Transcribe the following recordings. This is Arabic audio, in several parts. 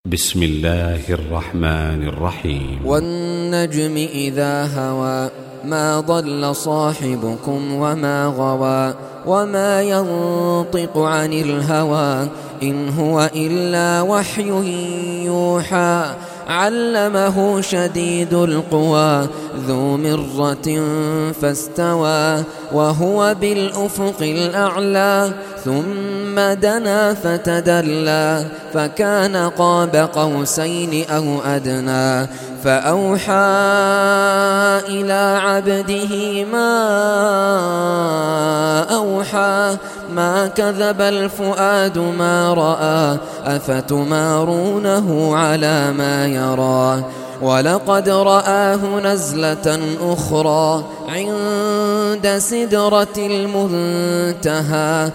بسم الله الرحمن الرحيم. والنجم إذا هوى ما ضل صاحبكم وما غوى وما ينطق عن الهوى إن هو إلا وحي يوحى علمه شديد القوى ذو مرة فاستوى وهو بالأفق الأعلى ثم دنا فتدلى فكان قاب قوسين أو أدنى فأوحى إلى عبده ما أوحى ما كذب الفؤاد ما رأى أفتمارونه على ما يرى ولقد رآه نزلة أخرى عند سدرة المنتهى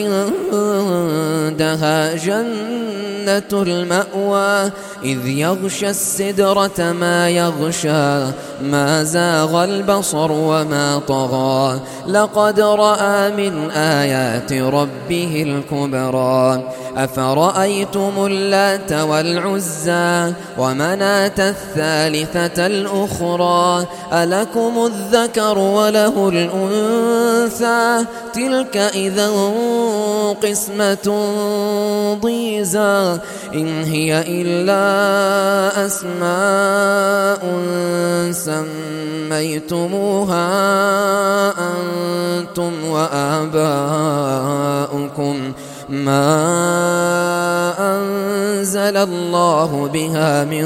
عندها جنة المأوى إذ يغشى السدرة ما يغشى ما زاغ البصر وما طغى لقد رأى من آيات ربه الكبرى أفرأيتم اللات والعزى ومناة الثالثة الأخرى ألكم الذكر وله الأنثى تلك إذا قسمة ضيزى إن هي إلا أسماء سميتموها أنتم وآباؤكم ما أنزل الله بها من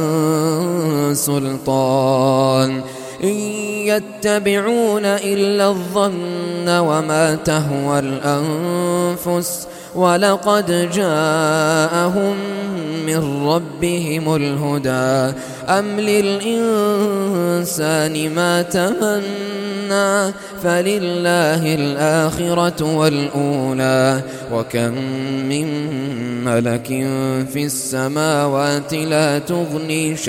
سلطان إن يتبعون إلا الظن وما تهوى الأنفس ولقد جاءهم من ربهم الهدى أم للإنسان ما تمنى فلله الآخرة والأولى وكم من ملك في السماوات لا تغني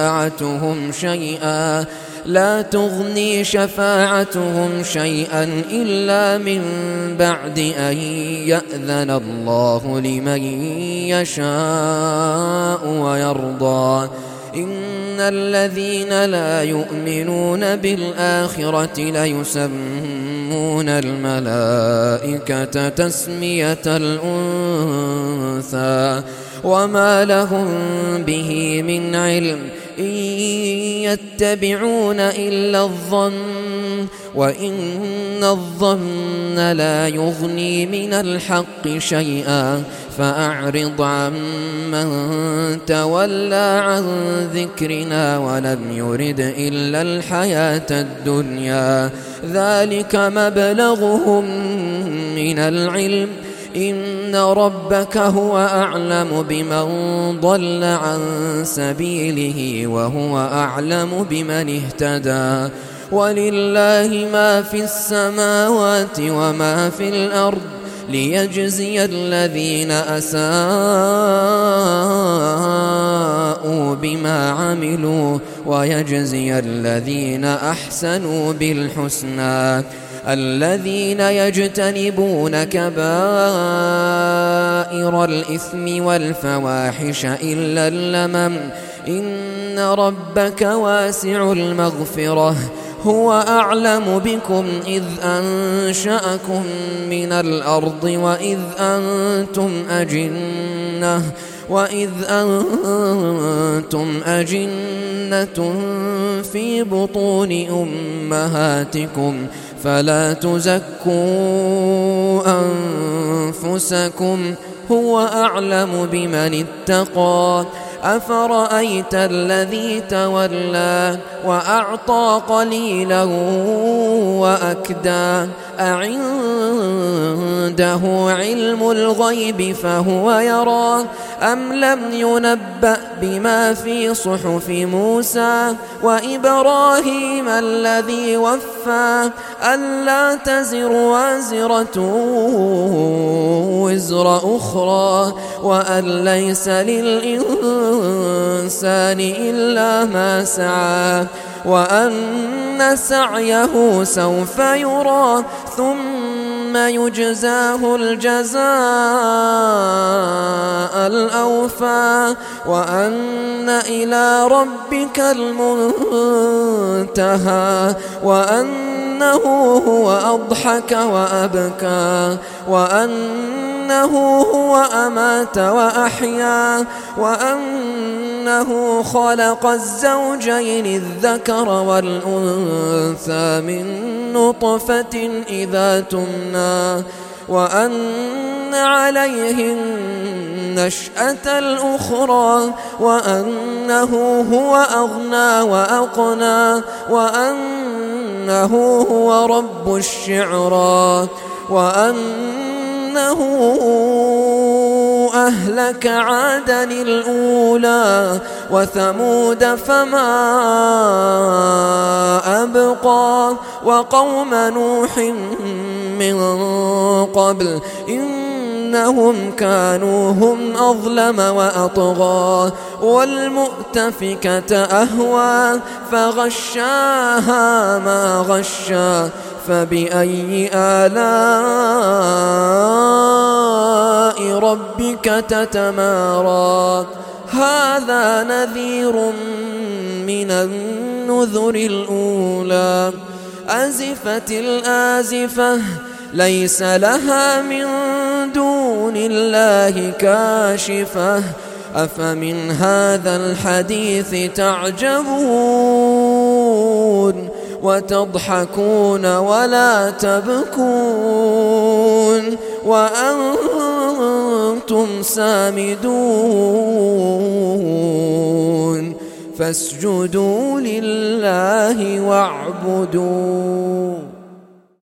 شفاعتهم شيئا إلا من بعد أن يأذن الله لمن يشاء ويرضى إن الذين لا يؤمنون بالآخرة ليسمون الملائكة تسمية الأنثى وما لهم به من علم إن يتبعون إلا الظن وإن الظن لا يغني من الحق شيئا فأعرض عمن تولى عن ذكرنا ولم يرد إلا الحياة الدنيا ذلك مبلغهم من العلم إن ربك هو أعلم بمن ضل عن سبيله وهو أعلم بمن اهتدى ولله ما في السماوات وما في الأرض ليجزي الذين أساءوا بما عملوا ويجزي الذين أحسنوا بالحسنى الذين يجتنبون كبائر الإثم والفواحش إلا اللمم إن ربك واسع المغفرة هو أعلم بكم إذ أنشأكم من الأرض وإذ أنتم أجنة في بطون أمهاتكم فلا تزكوا أنفسكم هو أعلم بمن اتقى أفرأيت الذي تولى وأعطى قليلا وأكدى أعنده علم الغيب فهو يرى أم لم ينبأ بما في صحف موسى وإبراهيم الذي وفى ألا تزر وازرة وزر أخرى وأن ليس للإنسان إلا ما سعى وأن سعيه سوف يرى ثم يجزاه الجزاء الأوفى وأن إلى ربك المنتهى وأنه هو أضحك وأبكى وأنه هو أمات وأحيا وأنه خلق الزوجين الذكر والأنثى من نطفة إذا تمنى وأن عليه النشأة الأخرى وأنه هو أغنى وأقنى وأنه هو رب الشعرى وأنه أهلك عادا الأولى وثمود فما أبقى وقوم نوح من قبل إنهم كانوا هم أظلم وأطغى والمؤتفكة أهوى فغشاها ما غشى فبأي آلاء ربك تتمارى هذا نذير من النذر الأولى أزفت الآزفة ليس لها من دون الله كاشفة أفمن هذا الحديث تعجبون وتضحكون ولا تبكون وأنتم سامدون فاسجدوا لله واعبدوا